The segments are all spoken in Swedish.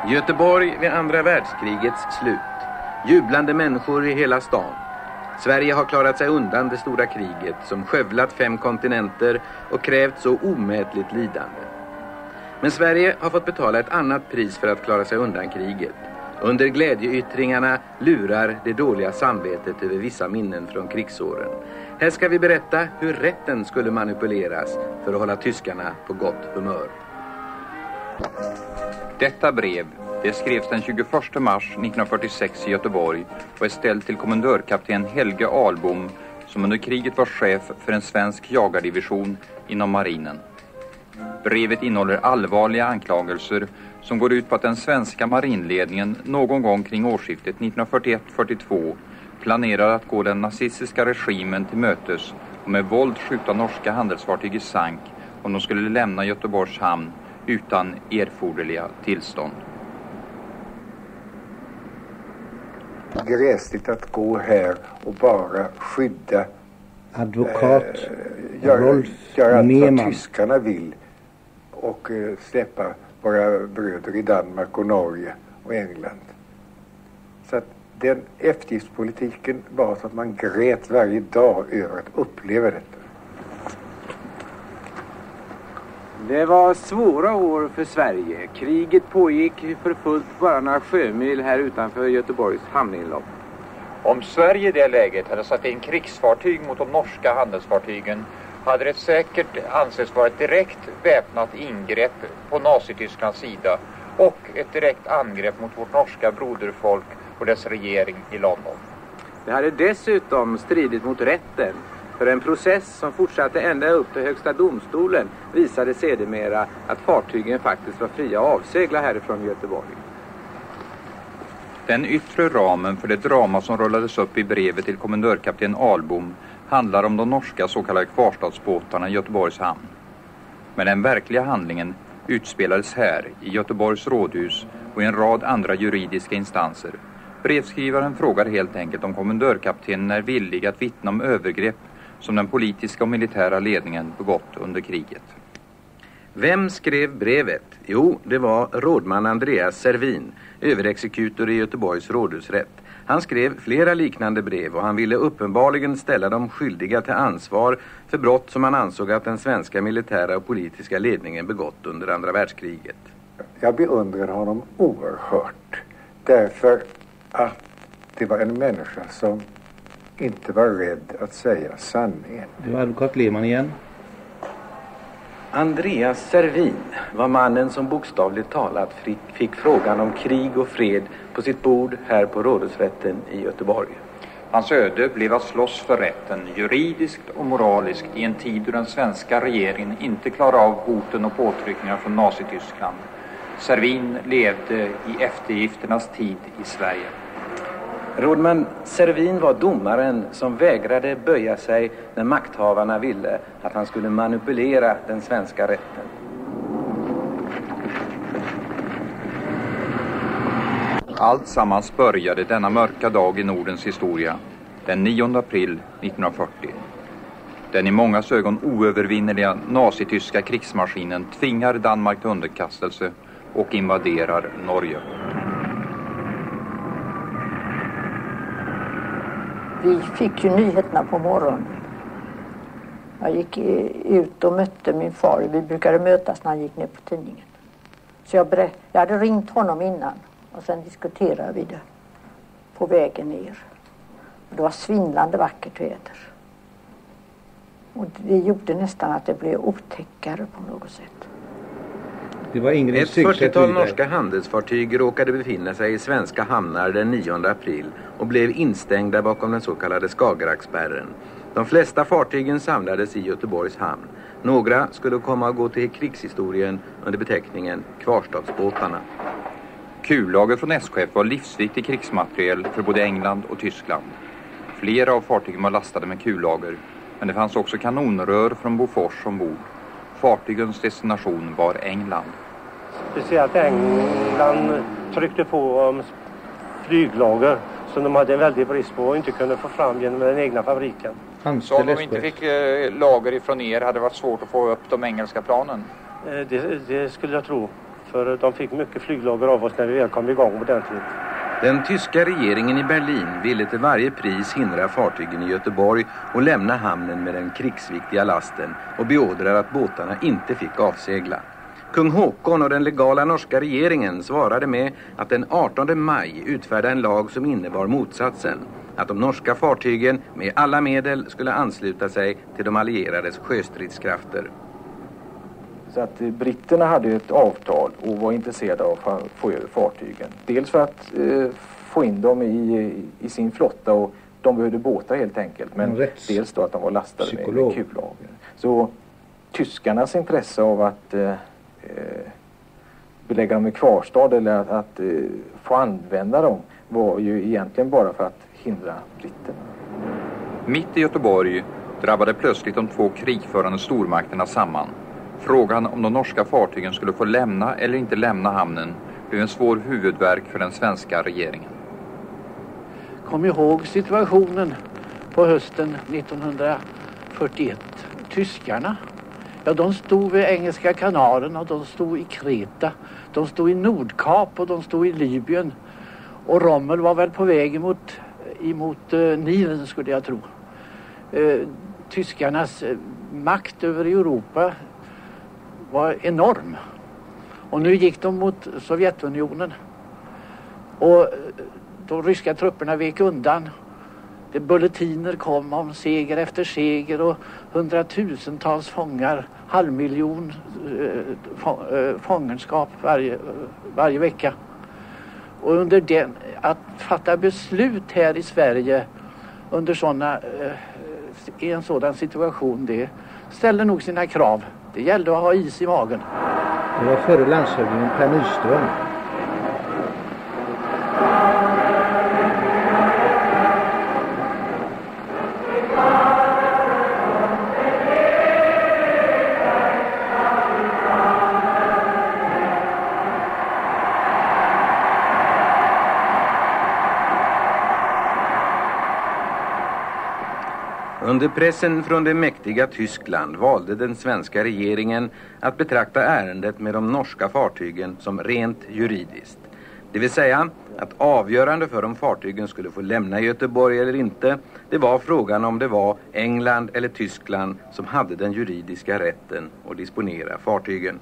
Göteborg vid andra världskrigets slut. Jublande människor i hela stan. Sverige har klarat sig undan det stora kriget som skövlat 5 kontinenter och krävt så omätligt lidande. Men Sverige har fått betala ett annat pris för att klara sig undan kriget. Under glädjeyttringarna lurar det dåliga samvetet över vissa minnen från krigsåren. Här ska vi berätta hur rätten skulle manipuleras för att hålla tyskarna på gott humör. Detta brev, det skrevs den 21 mars 1946 i Göteborg och är ställt till kommendörkapten Helge Ahlbom som under kriget var chef för en svensk jagardivision inom marinen. Brevet innehåller allvarliga anklagelser som går ut på att den svenska marinledningen någon gång kring årsskiftet 1941-42 planerar att gå den nazistiska regimen till mötes och med våld skjuta norska handelsfartyg i sank om de skulle lämna Göteborgs hamn utan erforderliga tillstånd. Gräsligt att gå här och bara skydda advokat göra allt Meman. vad tyskarna vill och släppa våra bröder i Danmark och Norge och England. Så att den eftergiftspolitiken var så att man grät varje dag över att uppleva detta. Det var svåra år för Sverige. Kriget pågick för fullt bara några sjömil här utanför Göteborgs hamninlopp. Om Sverige i det läget hade satt in krigsfartyg mot de norska handelsfartygen hade det säkert ansetts vara ett direkt väpnat ingrepp på Nazitysklands sida och ett direkt angrepp mot vårt norska broderfolk och dess regering i London. Det hade dessutom stridit mot rätten, för en process som fortsatte ända upp till högsta domstolen visade sedermera att fartygen faktiskt var fria att avsegla härifrån Göteborg. Den yttre ramen för det drama som rullades upp i brevet till kommendörkapten Ahlbom handlar om de norska så kallade kvarstadsbåtarna i Göteborgs hamn. Men den verkliga handlingen utspelades här i Göteborgs rådhus och i en rad andra juridiska instanser. Brevskrivaren frågar helt enkelt om kommendörkaptenen är villig att vittna om övergrepp som den politiska och militära ledningen begått under kriget. Vem skrev brevet? Jo, det var rådman Andreas Servin, överexekutor i Göteborgs rådhusrätt. Han skrev flera liknande brev och han ville uppenbarligen ställa de skyldiga till ansvar för brott som han ansåg att den svenska militära och politiska ledningen begått under andra världskriget. Jag beundrade honom oerhört därför att det var en människa som inte var rädd att säga sanningen. Det var advokat Lehmann igen. Andreas Servin var mannen som bokstavligt talat fick frågan om krig och fred på sitt bord här på rådhusrätten i Göteborg. Hans öde blev att slåss för rätten juridiskt och moraliskt i en tid då den svenska regeringen inte klarade av hoten och påtryckningar från Nazityskland. Servin levde i eftergifternas tid i Sverige. Rådman Servin var domaren som vägrade böja sig när makthavarna ville att han skulle manipulera den svenska rätten. Allt sammans började denna mörka dag i Nordens historia, den 9 april 1940. Den i mångas ögon oövervinnerliga nazityska krigsmaskinen tvingar Danmark till underkastelse och invaderar Norge. Vi fick ju nyheterna på morgonen. Jag gick ut och mötte min far. Vi brukade mötas när han gick ner på tidningen. Så jag hade ringt honom innan. Och sen diskuterade vi det på vägen ner. Det var svindlande vackert väder. Och det gjorde nästan att det blev otäckare på något sätt. Det var ingen ett 40-tal norska handelsfartyg råkade befinna sig i svenska hamnar den 9 april och blev instängda bakom den så kallade Skagerrakspärren. De flesta fartygen samlades i Göteborgs hamn. Några skulle komma att gå till krigshistorien under beteckningen kvarstadsbåtarna. Kullager från SKF var livsviktig krigsmateriel för både England och Tyskland. Flera av fartygen var lastade med kullager, men det fanns också kanonrör från Bofors ombord. Fartygens destination var England. Speciellt England tryckte på om flyglager som de hade en väldig brist på och inte kunde få fram genom den egna fabriken. Så om de inte fick lager ifrån er hade det varit svårt att få upp de engelska planen? Det skulle jag tro. För de fick mycket flyglager av oss när vi väl kom igång ordentligt. Den tyska regeringen i Berlin ville till varje pris hindra fartygen i Göteborg och lämna hamnen med den krigsviktiga lasten och beordrar att båtarna inte fick avsegla. Kung Håkon och den legala norska regeringen svarade med att den 18 maj utfärda en lag som innebar motsatsen, att de norska fartygen med alla medel skulle ansluta sig till de allierades sjöstridskrafter. Så att britterna hade ett avtal och var intresserade av att få över fartygen. Dels för att få in dem i sin flotta, och de behövde båtar helt enkelt. Men dels då att de var lastade med kullager. Så tyskarnas intresse av att belägga dem i kvarstad eller att få använda dem var ju egentligen bara för att hindra britterna. Mitt i Göteborg drabbade plötsligt de två krigförande stormakterna samman. Frågan om de norska fartygen skulle få lämna eller inte lämna hamnen blev en svår huvudvärk för den svenska regeringen. Kom ihåg situationen på hösten 1941. Tyskarna, ja, de stod vid Engelska kanalen och de stod i Kreta. De stod i Nordkap och de stod i Libyen. Och Rommel var väl på väg emot Nilen, skulle jag tro. Tyskarnas makt över Europa var enorm. Och nu gick de mot Sovjetunionen. Och de ryska trupperna vek undan. Det bulletiner kom om seger efter seger och hundratusentals fångar, 500 000 fångenskap varje vecka. Och under den, att fatta beslut här i Sverige under i en sådan situation, det ställde nog sina krav. Det gällde att ha is i magen. Det var förre landshövdingen Per Nyström. Under pressen från det mäktiga Tyskland valde den svenska regeringen att betrakta ärendet med de norska fartygen som rent juridiskt. Det vill säga att avgörande för om fartygen skulle få lämna Göteborg eller inte, det var frågan om det var England eller Tyskland som hade den juridiska rätten att disponera fartygen.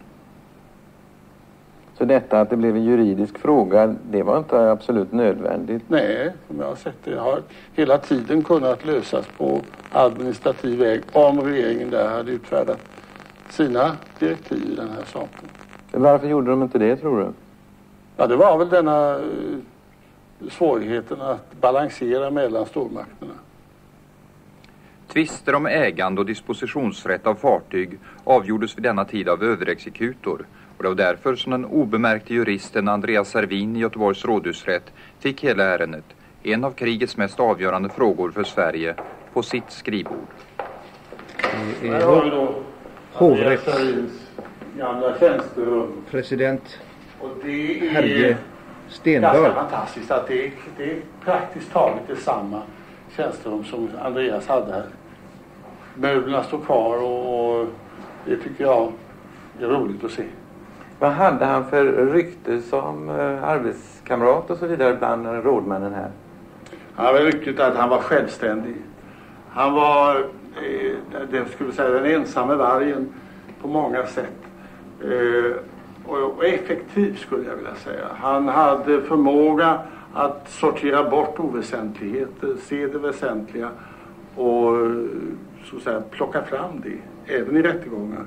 Så detta att det blev en juridisk fråga, det var inte absolut nödvändigt? Nej, som jag har sett det har hela tiden kunnat lösas på administrativ väg om regeringen där hade utfärdat sina direktiv i den här saken. Varför gjorde de inte det, tror du? Ja, det var väl denna svårigheten att balansera mellan stormakterna. Tvister om ägande och dispositionsrätt av fartyg avgjordes vid denna tid av överexekutor. Och det var därför som den obemärkte juristen Andreas Servin i Göteborgs rådhusrätt fick hela ärendet, en av krigets mest avgörande frågor för Sverige, på sitt skrivbord. Här har vi då Andreas Servins gamla tjänsterum. President och det är Helge Stendahl. Ganska fantastiskt att det är praktiskt taget detsamma tjänsterum som Andreas hade här. Möblerna står kvar och det tycker jag är roligt att se. Vad hade han för rykte som arbetskamrat och så vidare bland rådmännen här? Han hade ryktet att han var självständig. Han var den ensamme vargen på många sätt. Och effektiv skulle jag vilja säga. Han hade förmåga att sortera bort oväsentligheter, se det väsentliga och så att säga plocka fram det, även i rättegångar.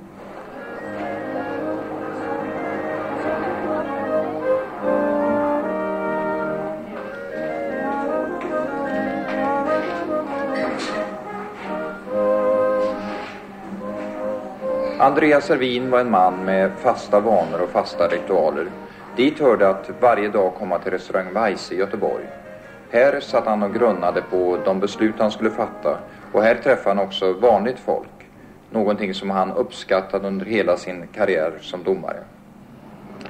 Andreas Servin var en man med fasta vanor och fasta ritualer. Dit hörde att varje dag komma till restaurang Weisse i Göteborg. Här satt han och grunnade på de beslut han skulle fatta, och här träffade han också vanligt folk. Någonting som han uppskattade under hela sin karriär som domare.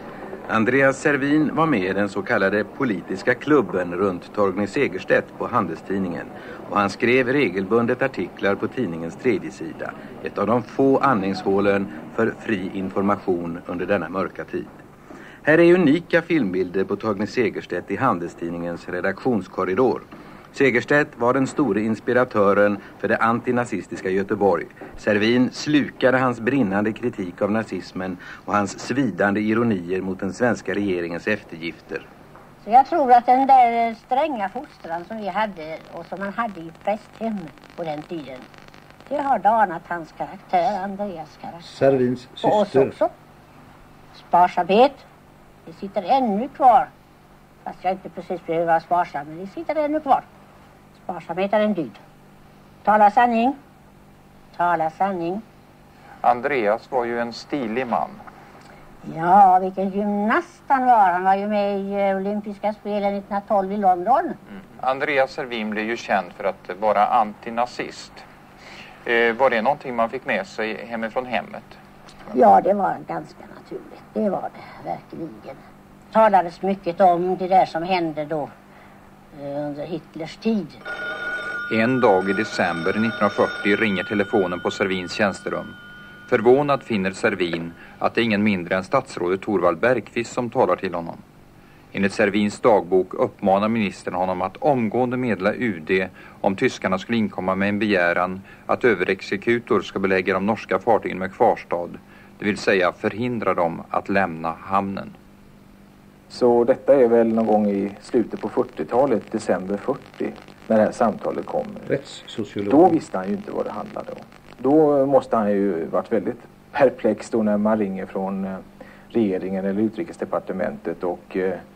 Andreas Servin var med i den så kallade politiska klubben runt Torgny Segerstedt på Handelstidningen, och han skrev regelbundet artiklar på tidningens 3:e sida, ett av de få andningshålen för fri information under denna mörka tid. Här är unika filmbilder på Torgny Segerstedt i Handelstidningens redaktionskorridor. Segerstedt var den store inspiratören för det antinazistiska Göteborg. Servin slukade hans brinnande kritik av nazismen och hans svidande ironier mot den svenska regeringens eftergifter. Så jag tror att den där stränga fostran som vi hade och som man hade i prästhem på den tiden, det har danat hans karaktär, Andreas karaktär. Servins syster. Och oss också. Sparsamhet, det sitter ännu kvar. Fast jag inte precis behöver vara sparsam, men det sitter ännu kvar. Sparsamhet är en dyd. Tala sanning. Tala sanning. Andreas var ju en stilig man. Ja, vilken gymnast han var. Han var ju med i olympiska spelen 1912 i London. Andreas Servin blev ju känd för att vara antinazist. Var det någonting man fick med sig hemifrån hemmet? Ja, det var ganska naturligt. Det var det, verkligen. Talades mycket om det där som hände då under Hitlers tid. En dag i december 1940 ringer telefonen på Servins tjänsterum. Förvånad finner Servin att det är ingen mindre än statsrådet Thorvald Bergqvist som talar till honom. Enligt Servins dagbok uppmanar ministern honom att omgående meddela UD om tyskarna skulle inkomma med en begäran att överexekutor ska belägga de norska fartygen med kvarstad, det vill säga förhindra dem att lämna hamnen. Så detta är väl någon gång i slutet på 40-talet, december 40, när det här samtalet kommer. Rättssociolog. Då visste han ju inte vad det handlade om. Då måste han ju varit väldigt perplex då när man ringer från regeringen eller utrikesdepartementet och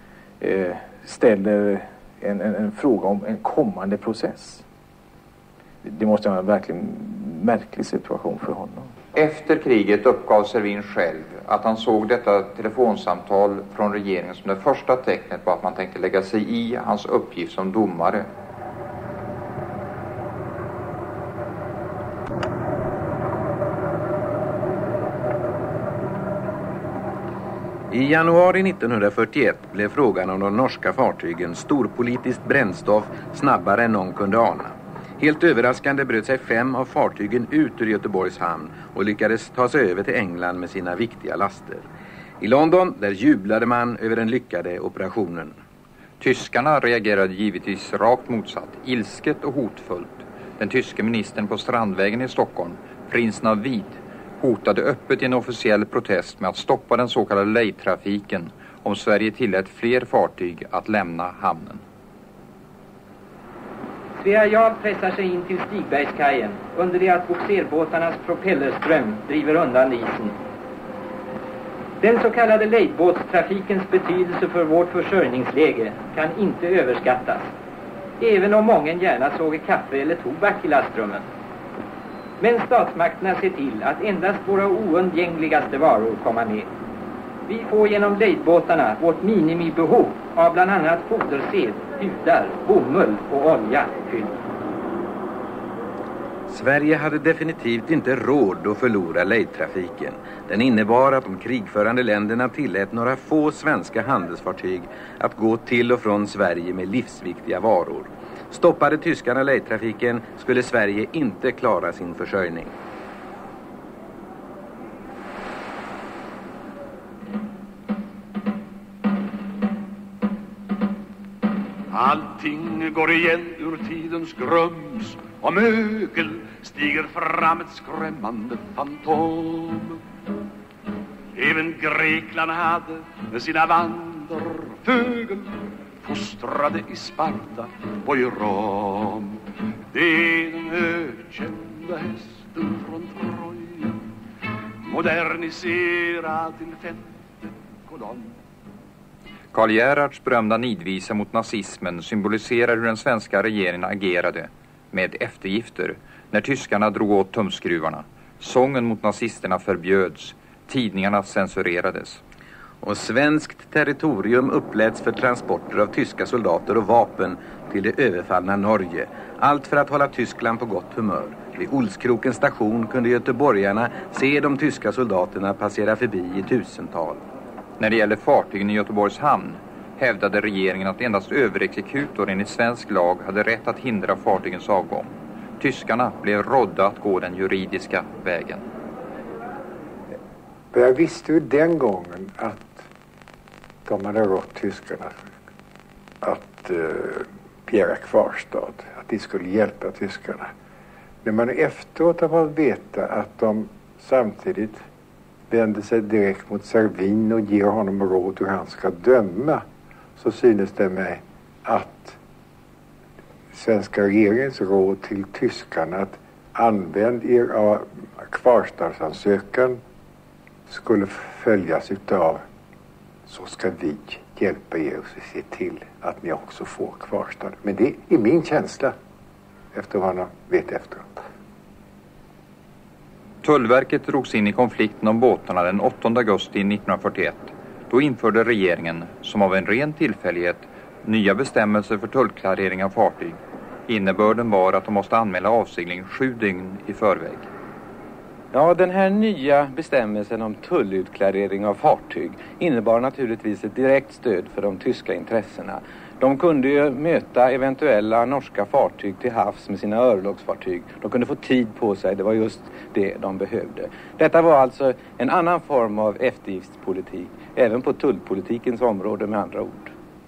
ställer en fråga om en kommande process. Det måste vara en verkligen märklig situation för honom. Efter kriget uppgav Servin själv att han såg detta telefonsamtal från regeringen som det första tecknet på att man tänkte lägga sig i hans uppgift som domare. I januari 1941 blev frågan om de norska fartygen storpolitiskt brännstoff snabbare än någon kunde ana. Helt överraskande bröt sig 5 av fartygen ut ur Göteborgs hamn och lyckades ta sig över till England med sina viktiga laster. I London där jublade man över den lyckade operationen. Tyskarna reagerade givetvis rakt motsatt, ilsket och hotfullt. Den tyske ministern på Strandvägen i Stockholm, prinsen av Vid, hotade öppet i en officiell protest med att stoppa den så kallade lejdtrafiken om Sverige tillät fler fartyg att lämna hamnen. Svea Jarl pressar sig in till Stigbergskajen under det att bogserbåtarnas propellerström driver undan isen. Den så kallade lejdbåtstrafikens betydelse för vårt försörjningsläge kan inte överskattas, även om många gärna såg kaffe eller tobak i lastrummen. Men statsmakterna ser till att endast våra oundgängligaste varor kommer med. Vi får genom lejdbåtarna vårt minimibehov av bland annat fodersed, hudar, bomull och olja fyllt. Sverige hade definitivt inte råd att förlora lejdtrafiken. Den innebar att de krigförande länderna tillät några få svenska handelsfartyg att gå till och från Sverige med livsviktiga varor. Stoppade tyskarna lejdtrafiken skulle Sverige inte klara sin försörjning. Allting går igen ur tidens grums och mögel stiger fram ett skrämmande fantom. Även Grekland hade med sina vandrarfögel fostrade i Sparta och i Rom. Det är den ökända hästen från Troja, moderniserad till 5:e kolonn. Karl Gerhards berömda nidvisa mot nazismen symboliserar hur den svenska regeringen agerade med eftergifter när tyskarna drog åt tumskruvarna. Sången mot nazisterna förbjöds, tidningarna censurerades. Och svenskt territorium uppläts för transporter av tyska soldater och vapen till det överfallna Norge. Allt för att hålla Tyskland på gott humör. Vid Olskrokens station kunde göteborgarna se de tyska soldaterna passera förbi i tusental. När det gäller fartygen i Göteborgs hamn hävdade regeringen att endast överexekutor enligt svensk lag hade rätt att hindra fartygens avgång. Tyskarna blev rådda att gå den juridiska vägen. Jag visste ju den gången att de hade rått tyskarna att begära kvarstad, att de skulle hjälpa tyskarna. När man efteråt har fått veta att de samtidigt vänder sig direkt mot Servin och ger honom råd hur han ska döma, så synes det mig att svenska regeringens råd till tyskarna att använd er kvarstadsansökan skulle följas utav så ska vi hjälpa er och se till att ni också får kvarstad. Men det är min känsla efter vad man vet efteråt. Tullverket drogs in i konflikten om båtarna den 8 augusti 1941. Då införde regeringen, som av en ren tillfällighet, nya bestämmelser för tullklarering av fartyg. Innebörden var att de måste anmäla avsegling 7 dygn i förväg. Ja, den här nya bestämmelsen om tullutklarering av fartyg innebar naturligtvis ett direkt stöd för de tyska intressena. De kunde ju möta eventuella norska fartyg till havs med sina örlogsfartyg. De kunde få tid på sig, det var just det de behövde. Detta var alltså en annan form av eftergiftspolitik, även på tullpolitikens område med andra ord.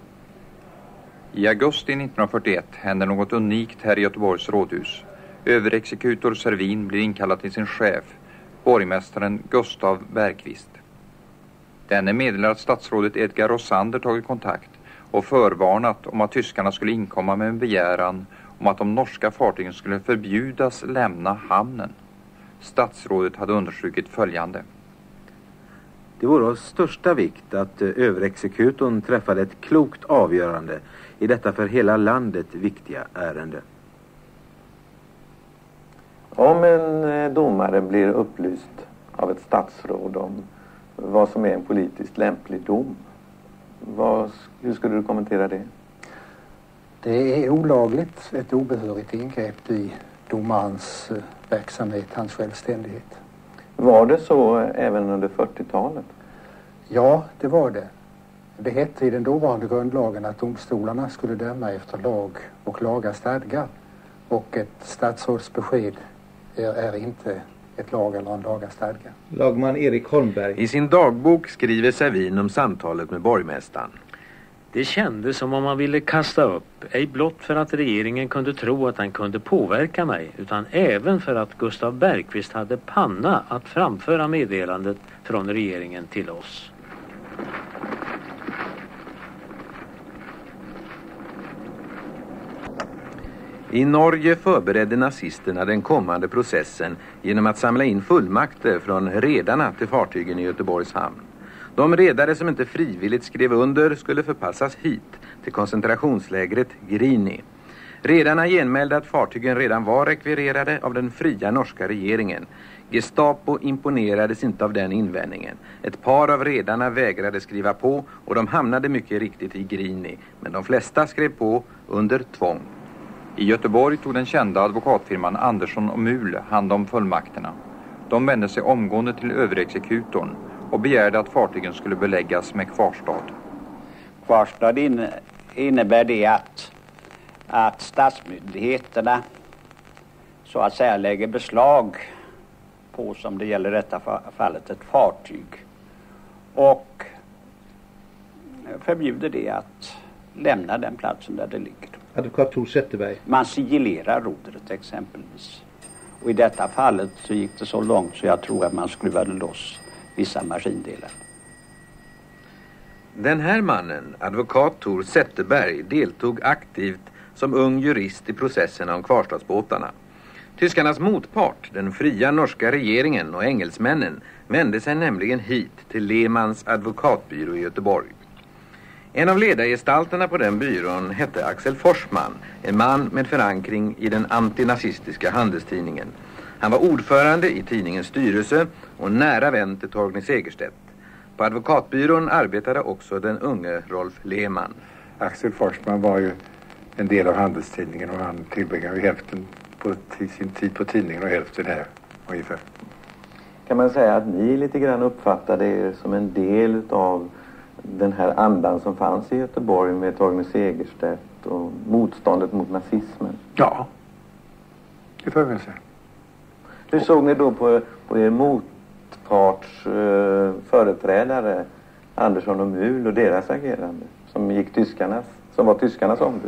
I augusti 1941 hände något unikt här i Göteborgs rådhus. Överexekutor Servin blir inkallad till sin chef, borgmästaren Gustav Bergqvist. Denne meddelar att statsrådet Edgar Rosander tagit kontakt och förvarnat om att tyskarna skulle inkomma med en begäran om att de norska fartygen skulle förbjudas lämna hamnen. Statsrådet hade understrukit följande. Det vore av största vikt att överexekutorn träffade ett klokt avgörande i detta för hela landet viktiga ärende. Om en domare blir upplyst av ett statsråd om vad som är en politiskt lämplig dom, hur skulle du kommentera det? Det är olagligt, ett obehörigt ingrepp i domarens verksamhet, hans självständighet. Var det så även under 40-talet? Ja, det var det. Det hette i den dåvarande grundlagen att domstolarna skulle döma efter lag och laga stadgar. Och ett statsråds besked är inte ett lag eller en laga stadga. Lagman Erik Holmberg. I sin dagbok skriver Servin om samtalet med borgmästaren. Det kändes som om man ville kasta upp, ej blott för att regeringen kunde tro att han kunde påverka mig, utan även för att Gustav Bergqvist hade panna att framföra meddelandet från regeringen till oss. I Norge förberedde nazisterna den kommande processen genom att samla in fullmakter från redarna till fartygen i Göteborgs hamn. De redare som inte frivilligt skrev under skulle förpassas hit till koncentrationslägret Grini. Redarna genmälde att fartygen redan var rekvirerade av den fria norska regeringen. Gestapo imponerades inte av den invändningen. Ett par av redarna vägrade skriva på och de hamnade mycket riktigt i Grini, men de flesta skrev på under tvång. I Göteborg tog den kända advokatfirman Andersson och Mul hand om fullmakterna. De vände sig omgående till överexekutorn och begärde att fartygen skulle beläggas med kvarstad. Kvarstad innebär det att statsmyndigheterna så att säga lägger beslag på, som det gäller i detta fallet, ett fartyg och förbjuder det att lämna den platsen där det ligger. Advokat Tor Zetterberg. Man sigillerar rodret exempelvis. Och i detta fallet så gick det så långt så jag tror att man skruvade loss vissa maskindelar. Den här mannen, advokat Tor Zetterberg, deltog aktivt som ung jurist i processen om kvarstadsbåtarna. Tyskarnas motpart, den fria norska regeringen och engelsmännen, vände sig nämligen hit till Lehmans advokatbyrå i Göteborg. En av ledargestalterna på den byrån hette Axel Forsman, en man med förankring i den antinazistiska handelstidningen. Han var ordförande i tidningens styrelse och nära vän till Torgny Segerstedt. På advokatbyrån arbetade också den unge Rolf Lehmann. Axel Forsman var ju en del av handelstidningen och han tillbringade hälften på sin tid på tidningen och hälften här ungefär. Kan man säga att ni lite grann uppfattade er som en del av den här andan som fanns i Göteborg med Torgny Segerstedt och motståndet mot nazismen? Ja, det får jag säga. Hur såg ni då på er motparts företrädare Andersson och Mul och deras agerande som var tyskarnas ombud?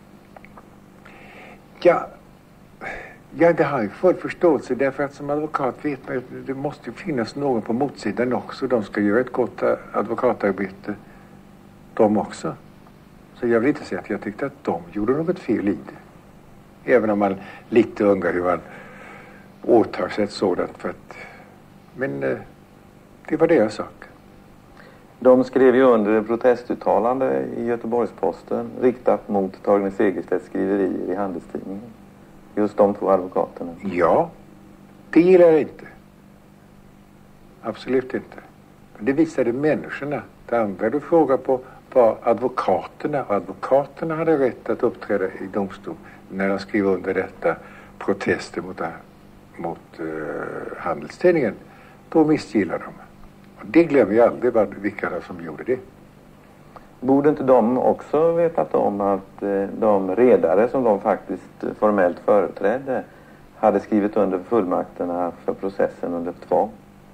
Ja, det har jag full förståelse, därför att som advokat vet man att det måste finnas någon på motsidan också. De ska göra ett gott advokatarbete, de också. Så jag vill inte säga att jag tyckte att de gjorde något fel i det. Även om man lite undrar hur man åtar sig ett sådant. Men det var deras sak. De skrev ju under ett protestuttalande i Göteborgs-Posten riktat mot Torgny Segerstedts skriverier i Handelstidningen. Just de två advokaterna. Ja, det gillar jag inte. Absolut inte. Men det visade människorna. Det andra du frågar på var advokaterna. Och advokaterna hade rätt att uppträda i domstol när de skrev under detta protester mot Handelstidningen. Då missgillar de. Och det glömmer jag aldrig vilka som gjorde det. Borde inte de också vetat om att de redare som de faktiskt formellt företrädde hade skrivit under fullmakterna för processen under tvång?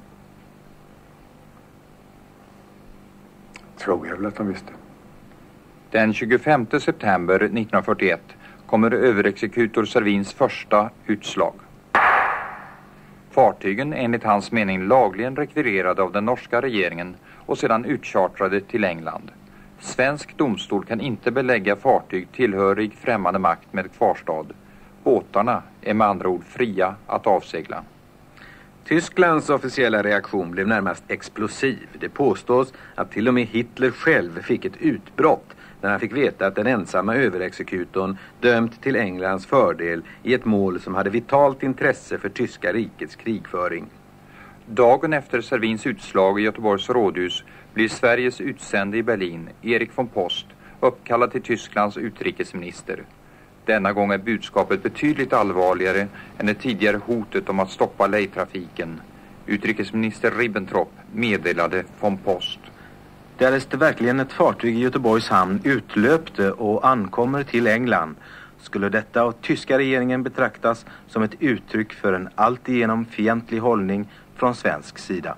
Tror jag väl att de visste. Den 25 september 1941 kommer överexekutor Servins första utslag. Fartygen enligt hans mening lagligen rekvirerade av den norska regeringen och sedan utchartrade till England. Svensk domstol kan inte belägga fartyg tillhörig främmande makt med kvarstad. Båtarna är med andra ord fria att avsegla. Tysklands officiella reaktion blev närmast explosiv. Det påstås att till och med Hitler själv fick ett utbrott när han fick veta att den ensamma överexekutorn dömt till Englands fördel i ett mål som hade vitalt intresse för tyska rikets krigföring. Dagen efter Servins utslag i Göteborgs rådhus blir Sveriges utsände i Berlin, Erik von Post, uppkallad till Tysklands utrikesminister. Denna gång är budskapet betydligt allvarligare än det tidigare hotet om att stoppa lejtrafiken. Utrikesminister Ribbentrop meddelade von Post. Därest verkligen ett fartyg i Göteborgs hamn utlöpte och ankommer till England skulle detta av tyska regeringen betraktas som ett uttryck för en alltigenom fientlig hållning från svensk sida.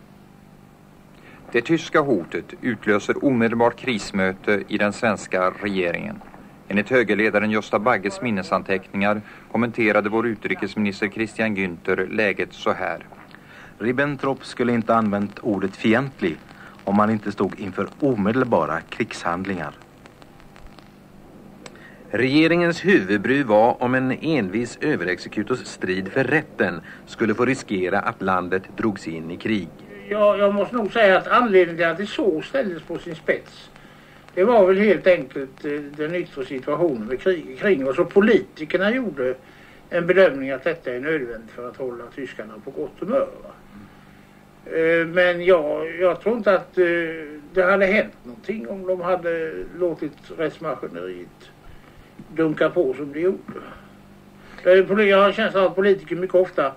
Det tyska hotet utlöser omedelbart krismöte i den svenska regeringen. Enligt högerledaren Gösta Bagges minnesanteckningar kommenterade vår utrikesminister Christian Günther läget så här. Ribbentrop skulle inte använt ordet fientlig om man inte stod inför omedelbara krigshandlingar. Regeringens huvudbry var om en envis överexekutors strid för rätten skulle få riskera att landet drogs in i krig. Jag måste nog säga att anledningen till att det så ställdes på sin spets, det var väl helt enkelt den yttre situationen med krig kring oss, och politikerna gjorde en bedömning att detta är nödvändigt för att hålla tyskarna på gott humör. Men jag tror inte att det hade hänt någonting om de hade låtit rättsmaskineriet dunka på som det gjorde. Jag har känslan av att politiker mycket ofta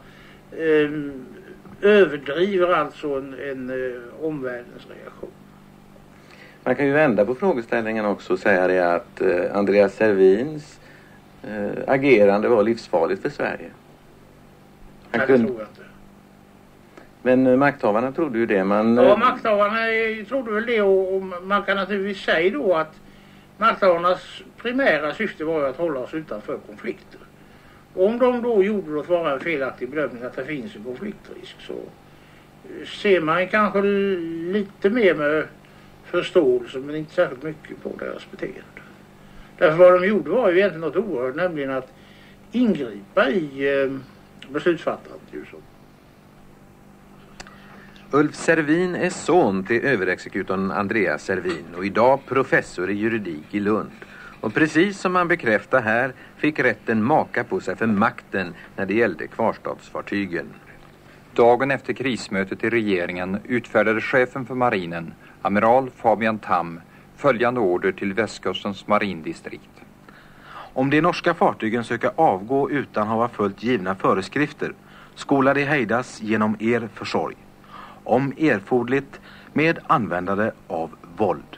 överdriver alltså en omvärldens reaktion. Man kan ju vända på frågeställningen också och säga det att Andreas Servins agerande var livsfarligt för Sverige. Det tror jag inte. Men makthavarna trodde ju det. Ja, makthavarna trodde väl det, och man kan naturligtvis säga då att makthavarnas primära syfte var att hålla oss utanför konflikter. Och om de då gjorde det vara en felaktig bedömning att det finns en konfliktrisk, så ser man kanske lite mer med förståelse, men inte särskilt mycket på deras beteende. Därför vad de gjorde var ju egentligen något oerhört, nämligen att ingripa i beslutsfattandet. Ulf Servin är son till överexekutorn Andreas Servin och idag professor i juridik i Lund. Och precis som man bekräftar här fick rätten maka på sig för makten när det gällde kvarstadsfartygen. Dagen efter krismötet i regeringen utfärdade chefen för marinen, amiral Fabian Tam, följande order till västkustens marindistrikt. Om de norska fartygen söker avgå utan att ha följt givna föreskrifter skola de hejdas genom er försorg, om erforderligt med användande av våld.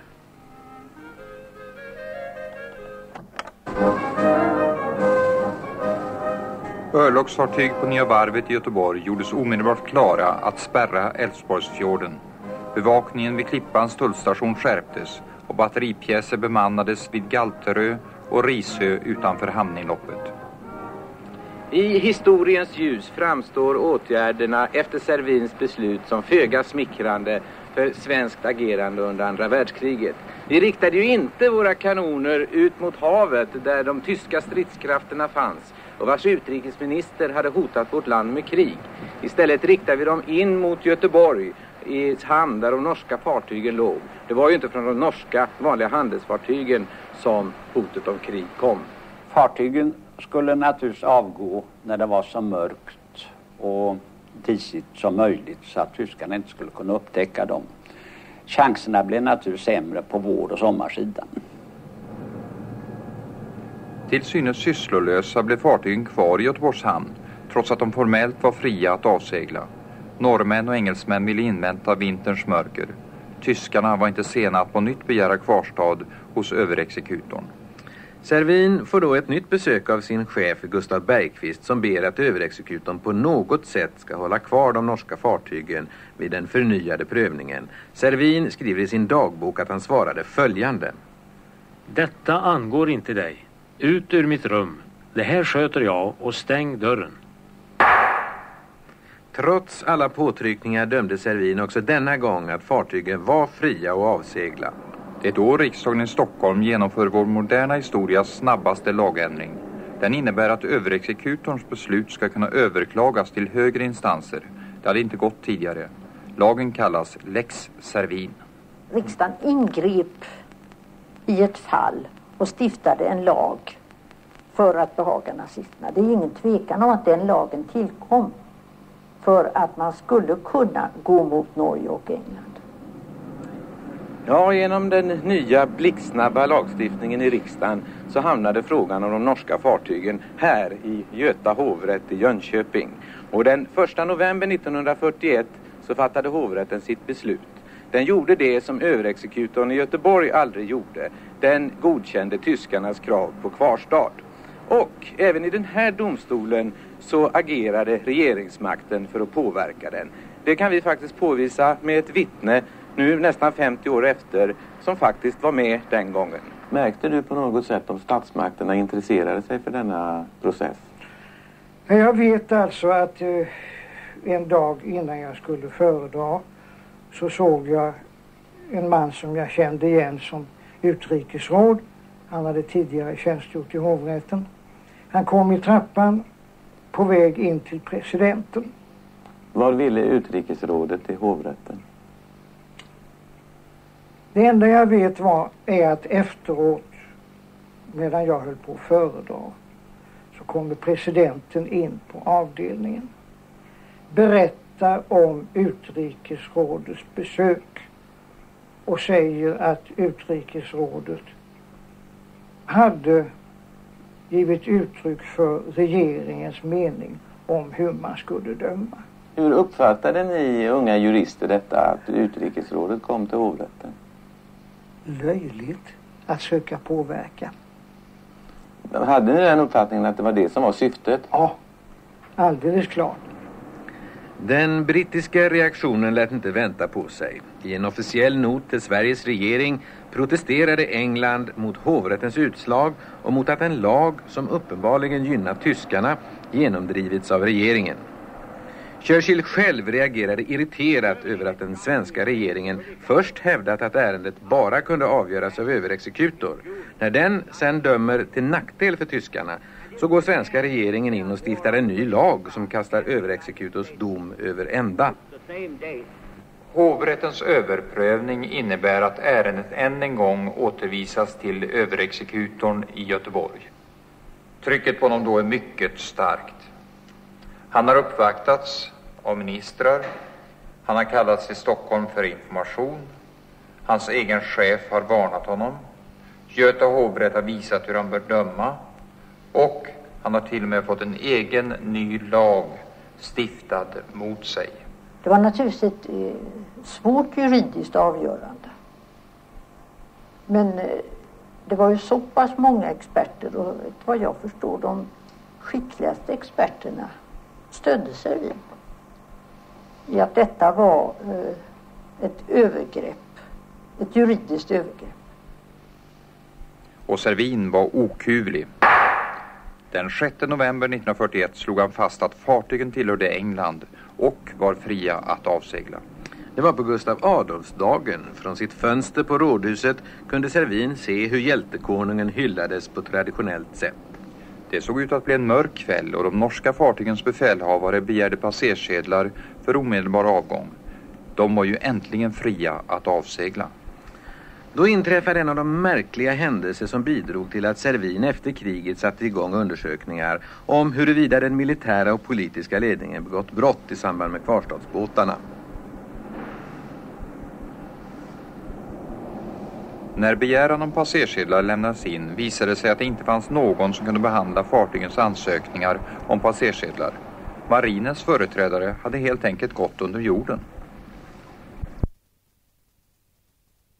Örlogsfartyg på Nya varvet i Göteborg gjordes omedelbart klara att spärra Älvsborgsfjorden. Bevakningen vid Klippans tullstation skärptes och batteripjäser bemannades vid Galterö och Risö utanför hamninloppet. I historiens ljus framstår åtgärderna efter Servins beslut som föga smickrande för svenskt agerande under andra världskriget. Vi riktade ju inte våra kanoner ut mot havet där de tyska stridskrafterna fanns och vars utrikesminister hade hotat vårt land med krig. Istället riktade vi dem in mot Göteborg i hamn där de norska fartygen låg. Det var ju inte från de norska vanliga handelsfartygen som hotet om krig kom. Fartygen skulle naturligtvis avgå när det var så mörkt och disigt som möjligt så att tyskarna inte skulle kunna upptäcka dem. Chanserna blev naturligtvis sämre på vår- och sommarsidan. Till synes sysslolösa blev fartygen kvar i Göteborgs hamn trots att de formellt var fria att avsegla. Norrmän och engelsmän ville invänta vinterns mörker. Tyskarna var inte sena att på nytt begära kvarstad hos överexekutorn. Servin får då ett nytt besök av sin chef Gustav Bergqvist som ber att överexekutorn på något sätt ska hålla kvar de norska fartygen vid den förnyade prövningen. Servin skriver i sin dagbok att han svarade följande. Detta angår inte dig. Ut ur mitt rum. Det här sköter jag och stäng dörren. Trots alla påtryckningar dömde Servin också denna gång att fartygen var fria och avsegla. Det är då riksdagen i Stockholm genomför vår moderna historias snabbaste lagändring. Den innebär att överexekutorns beslut ska kunna överklagas till högre instanser. Det hade inte gått tidigare. Lagen kallas Lex Servin. Riksdagen ingrep i ett fall och stiftade en lag för att behaga nazisterna. Det är ingen tvekan om att den lagen tillkom för att man skulle kunna gå mot Norge och England. Ja, genom den nya blixtsnabba lagstiftningen i riksdagen så hamnade frågan om de norska fartygen här i Göta hovrätt i Jönköping. Och den 1 november 1941 så fattade hovrätten sitt beslut. Den gjorde det som överexekutorn i Göteborg aldrig gjorde. Den godkände tyskarnas krav på kvarstad. Och även i den här domstolen så agerade regeringsmakten för att påverka den. Det kan vi faktiskt påvisa med ett vittne nu nästan 50 år efter som faktiskt var med den gången. Märkte du på något sätt om statsmakterna intresserade sig för denna process? Jag vet alltså att en dag innan jag skulle föredra så såg jag en man som jag kände igen som utrikesråd. Han hade tidigare tjänstgjort i hovrätten. Han kom i trappan på väg in till presidenten. Vad ville utrikesrådet i hovrätten? Det enda jag vet är att efteråt, medan jag höll på att föredra, så kommer presidenten in på avdelningen. Berättar om utrikesrådets besök och säger att utrikesrådet hade givit uttryck för regeringens mening om hur man skulle döma. Hur uppfattade ni unga jurister detta att utrikesrådet kom till hovrätten? Löjligt att söka påverka. Hade ni den uppfattningen att det var det som var syftet? Ja, alldeles klart. Den brittiska reaktionen lät inte vänta på sig. I en officiell not till Sveriges regering protesterade England mot hovrättens utslag och mot att en lag som uppenbarligen gynnat tyskarna genomdrivits av regeringen. Churchill själv reagerade irriterat över att den svenska regeringen först hävdat att ärendet bara kunde avgöras av överexekutor. När den sen dömer till nackdel för tyskarna så går svenska regeringen in och stiftar en ny lag som kastar överexekutors dom över ända. Hovrättens överprövning innebär att ärendet än en gång återvisas till överexekutorn i Göteborg. Trycket på honom då är mycket starkt. Han har uppvaktats av ministrar. Han har kallats till Stockholm för information. Hans egen chef har varnat honom. Göta hovrätt har visat hur han bör döma. Och han har till och med fått en egen ny lag stiftad mot sig. Det var naturligtvis ett svårt juridiskt avgörande. Men det var ju så pass många experter och vad jag förstår de skickligaste experterna stödde Servin i att detta var ett övergrepp, ett juridiskt övergrepp. Och Servin var okuvlig. Den 6 november 1941 slog han fast att fartygen tillhörde England och var fria att avsegla. Det var på Gustav Adolfsdagen. Från sitt fönster på rådhuset kunde Servin se hur hjältekonungen hyllades på traditionellt sätt. Det såg ut att bli en mörk kväll och de norska fartygens befälhavare begärde passersedlar för omedelbar avgång. De var ju äntligen fria att avsegla. Då inträffade en av de märkliga händelser som bidrog till att Servin efter kriget satte igång undersökningar om huruvida den militära och politiska ledningen begått brott i samband med kvarstadsbåtarna. När begäran om passersedlar lämnades in visade det sig att det inte fanns någon som kunde behandla fartygens ansökningar om passersedlar. Marinens företrädare hade helt enkelt gått under jorden.